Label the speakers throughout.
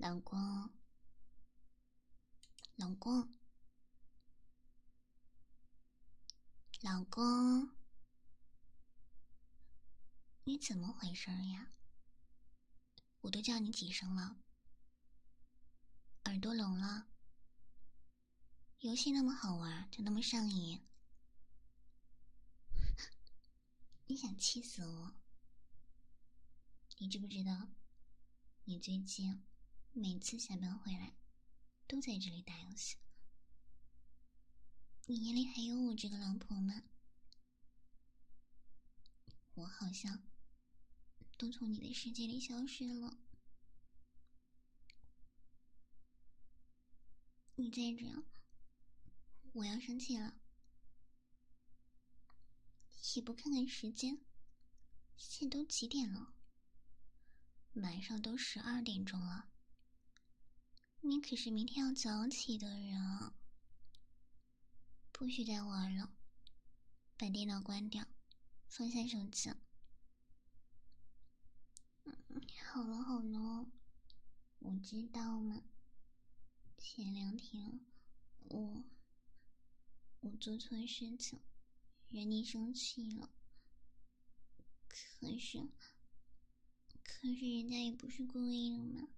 Speaker 1: 老公，老公，老公，你怎么回事呀？我都叫你几声了，耳朵聋了？游戏那么好玩，就那么上瘾，你想气死我？你知不知道，你最近每次下班回来都在这里打游戏？你眼里还有我这个老婆吗？我好像都从你的世界里消失了。你再这样，我要生气了。也不看看时间，现在都几点了？晚上都12点钟了。你可是明天要早起的人啊！不许再玩了，把电脑关掉，放下手机。好了好了，我知道嘛。前2天我做错事情，让你生气了。可是人家也不是故意的嘛。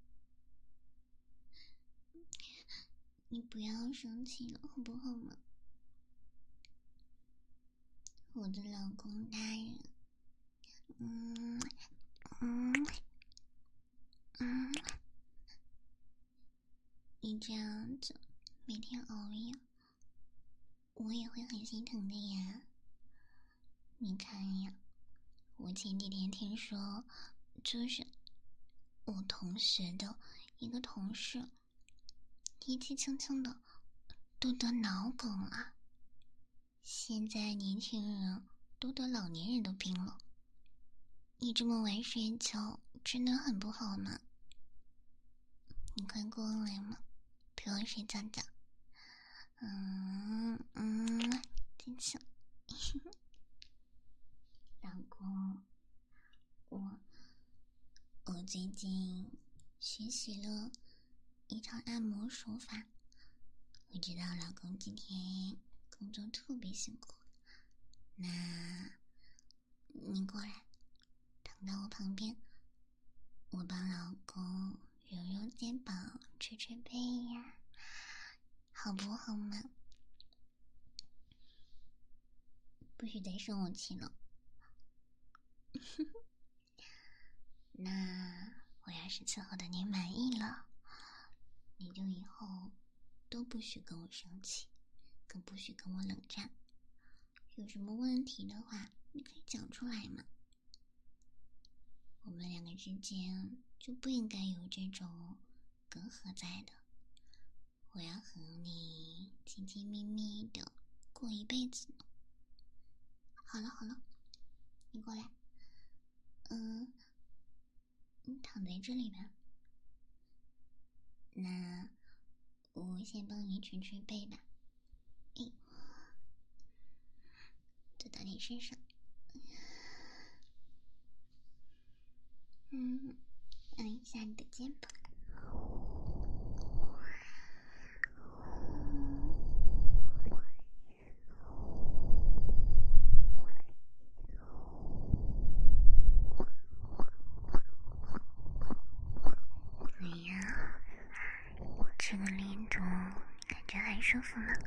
Speaker 1: 你不要生气了，好不好嘛？我的老公大人，你这样子每天熬夜，我也会很心疼的呀。你看呀，我前几天听说，就是我同学的一个同事，年纪轻轻的都得脑梗了。现在年轻人都得老年人的病了。你这么晚睡觉，真的很不好呢。你快过来嘛，陪我睡觉觉。真巧。老公，我最近学习了一套按摩手法。我知道老公今天工作特别辛苦，那你过来躺到我旁边，我帮老公揉揉肩膀，捶捶背呀，好不好嘛？不许再生我气了。那我要是伺候的你满意了，你就以后都不许跟我生气，更不许跟我冷战。有什么问题的话，你可以讲出来嘛。我们两个之间就不应该有这种隔阂在的。我要和你亲亲密密的过一辈子呢。好了好了，你过来。你躺在这里吧。那我先帮你捶捶背吧。坐到你身上。按一下你的肩膀。哎呀，这个力度感觉很舒服呢。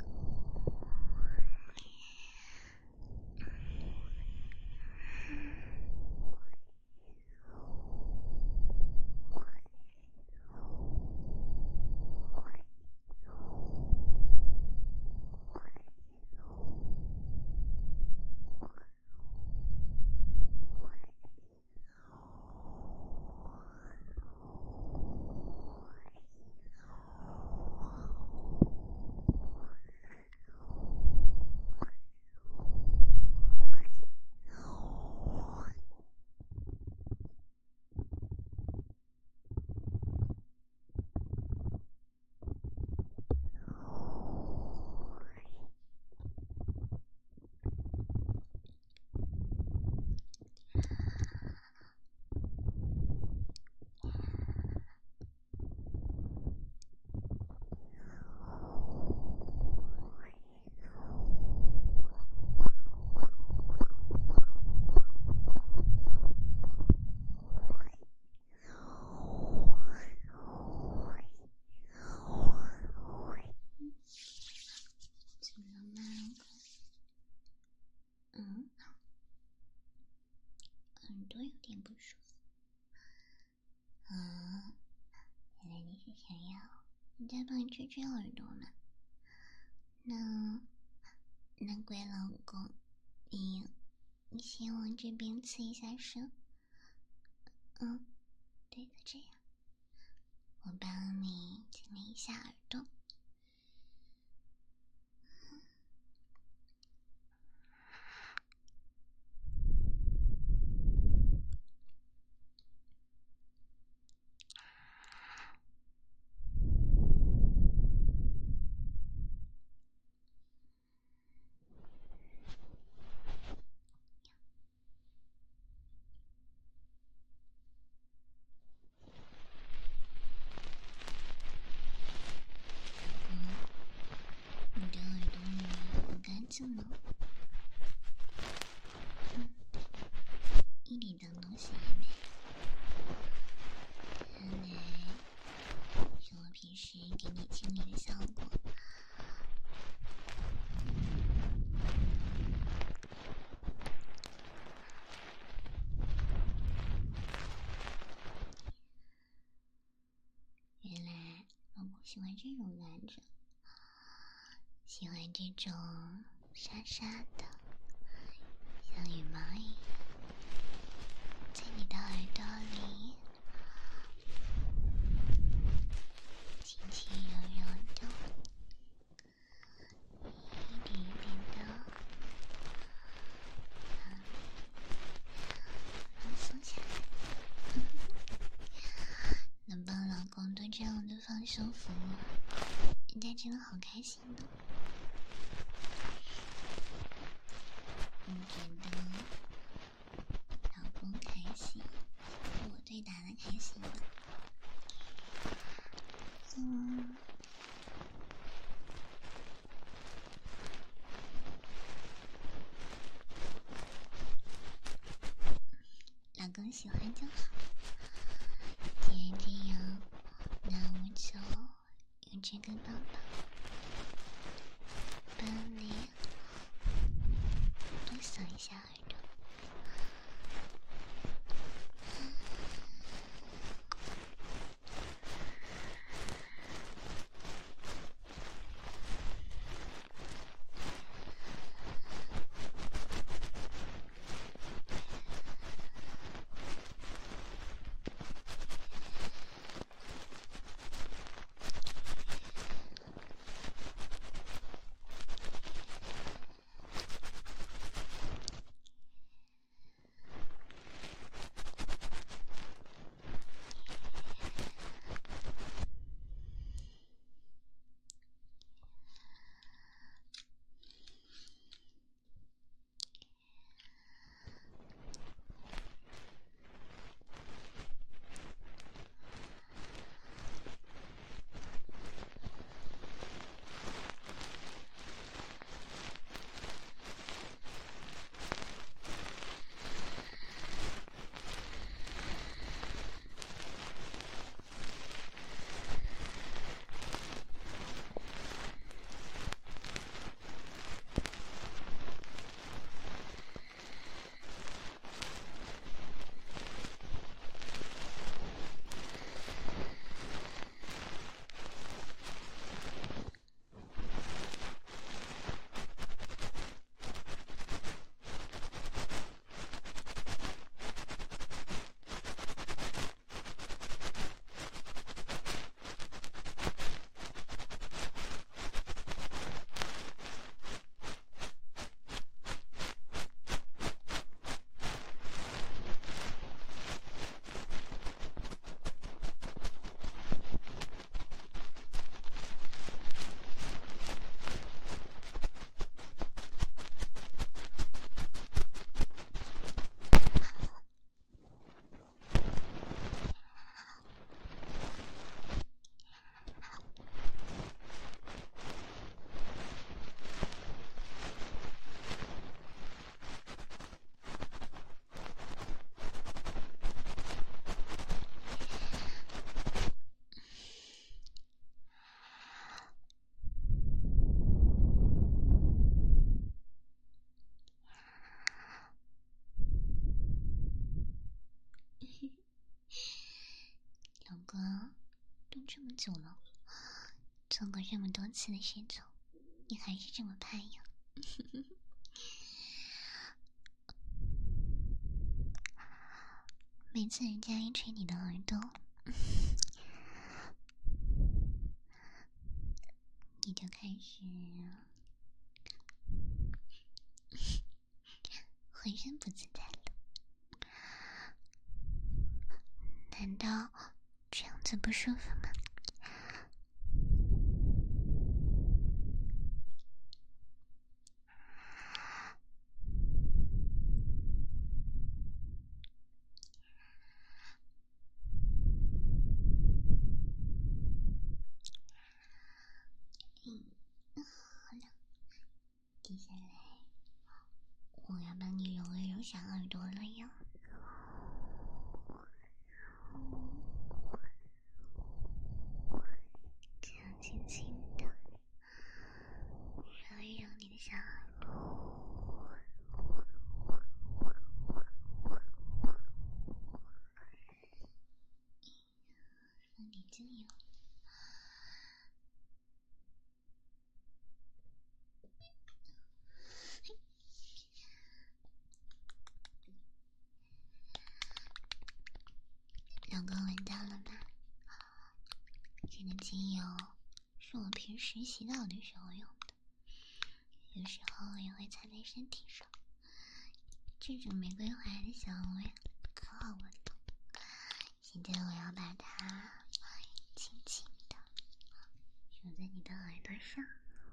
Speaker 1: 想要你再帮你吹吹耳朵嘛？那乖老公，你先往这边刺一下身。对的，这样。我帮你亲了一下耳朵。你的耳朵里好干净呢，一点脏东西也没有。看来是我平时给你清理的效果。原来老公喜欢这种感觉，喜欢这种沙沙的，像羽毛一样，在你的耳朵里轻轻柔柔的，一点一点的放松下来。能帮老公做这样的放松服务，人家真的好开心的。我觉得老公开心，我最大的开心了。老公喜欢就好。既然这样，那我就用这根棒棒帮你多扫一下耳朵。 这么久了，做过这么多次的事情，你还是这么怕呀？每次人家一吹你的耳朵，你就开始浑身不自在了。难道这样子不舒服吗？好了，接下来我要帮你揉一揉小耳朵了哟。这样轻轻的揉一揉你的小耳朵，放点精油。老公闻到了吧？这个精油是我平时洗澡的时候用的，有时候也会擦在身体上。这种玫瑰花的香味可好闻了。现在我要把它轻轻的揉在你的耳朵上。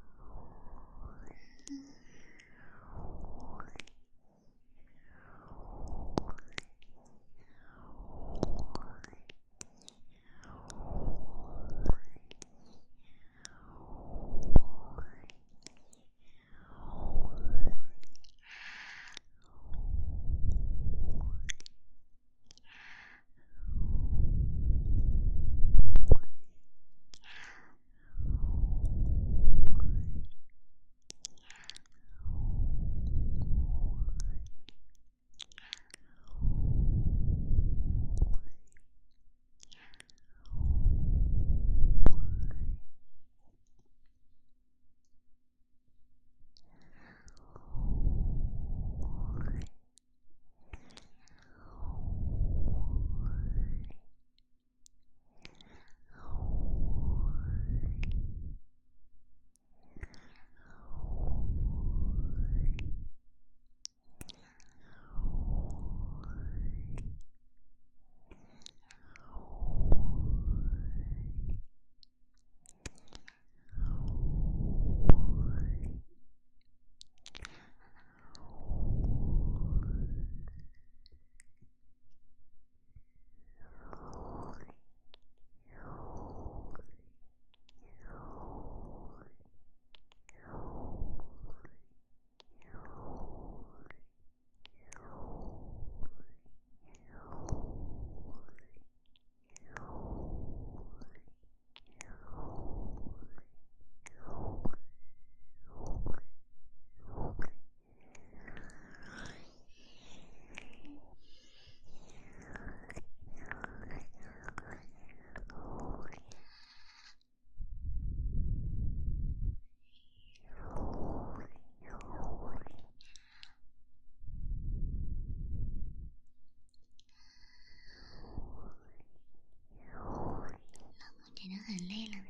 Speaker 1: 真的很累了，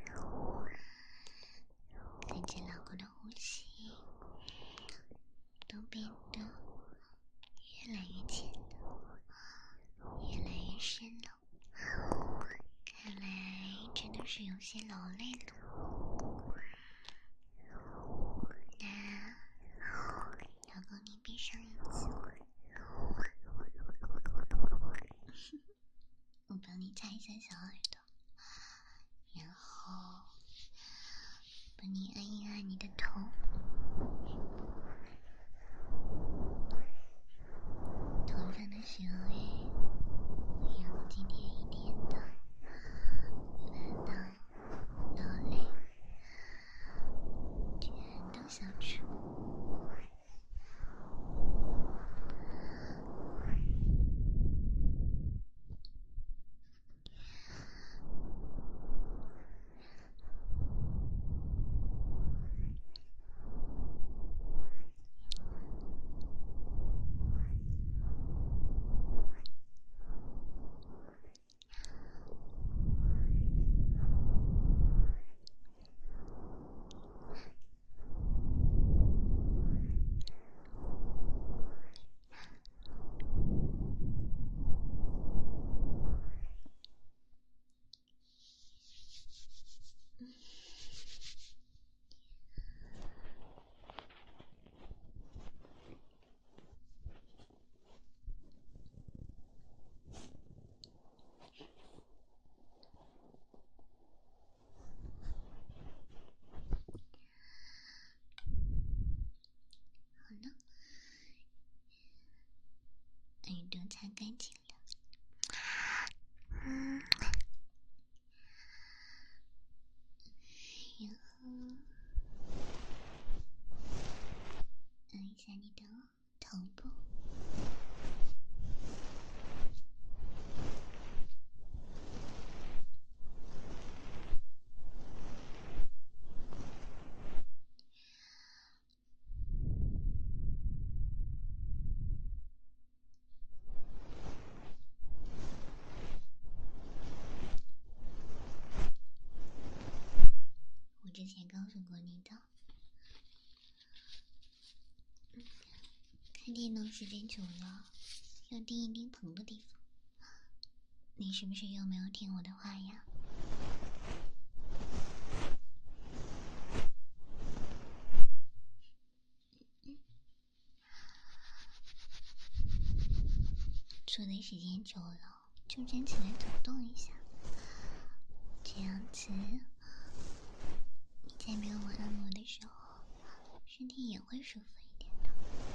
Speaker 1: 跟着老公的呼吸都变得越来越浅了，越来越深了。看来真的是有些劳累了。那老公，你闭上眼睛，我帮你擦一下小耳朵。然后帮你按一按你的头，头上的穴位，然后今天一天的烦恼、劳累，全都消除。 电脑时间久了，要盯一盯疼的地方。你是不是又没有听我的话呀？坐的时间久了，就站起来走动一下，这样子，你在没有我按摩的时候，身体也会舒服一点的。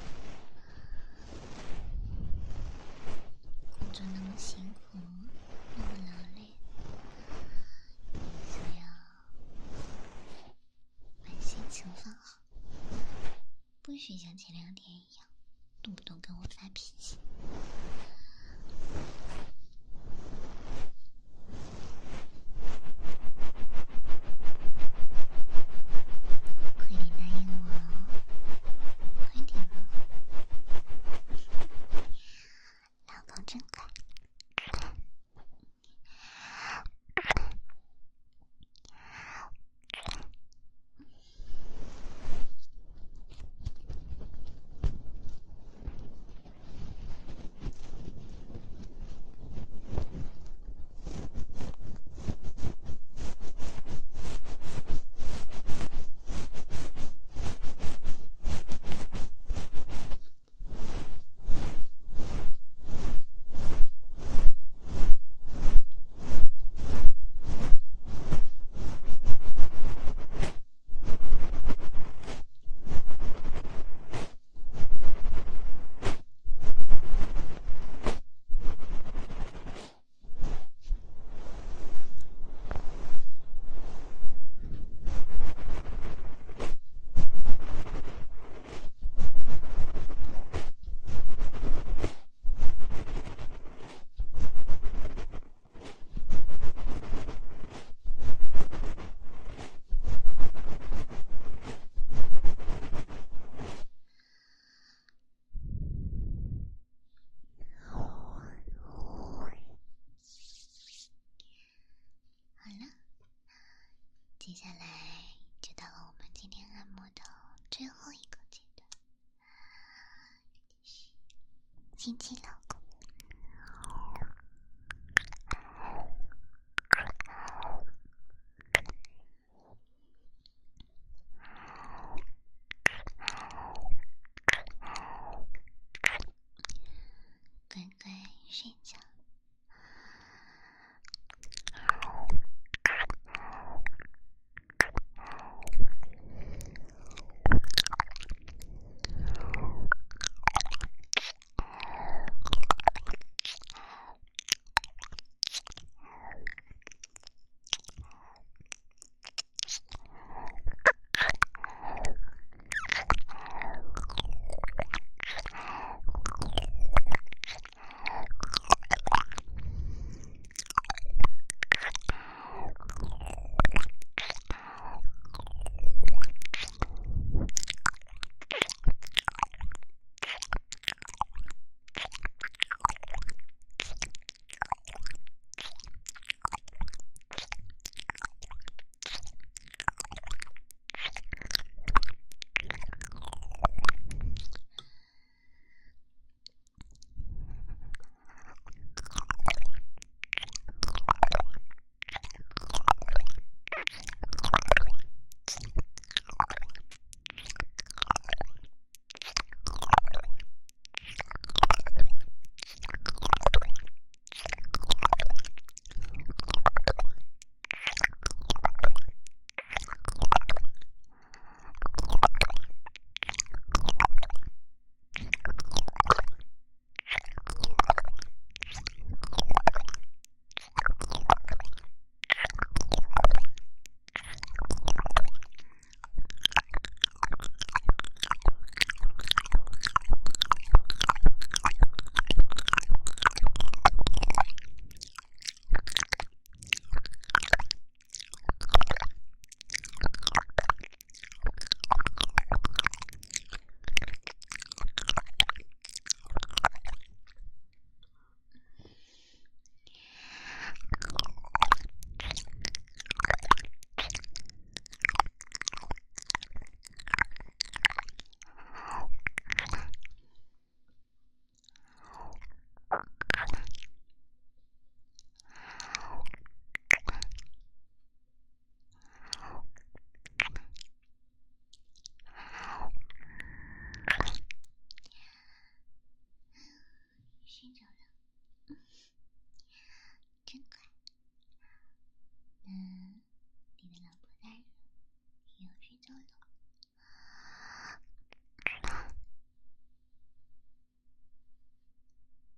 Speaker 1: 工作那么辛苦，那么劳累，所以把心情放好，不许像前2天一样，动不动跟我发脾气。快点答应我哦，快点哦，老公真乖。好了，接下来就到了我们今天按摩的最后一个阶段，吸气了。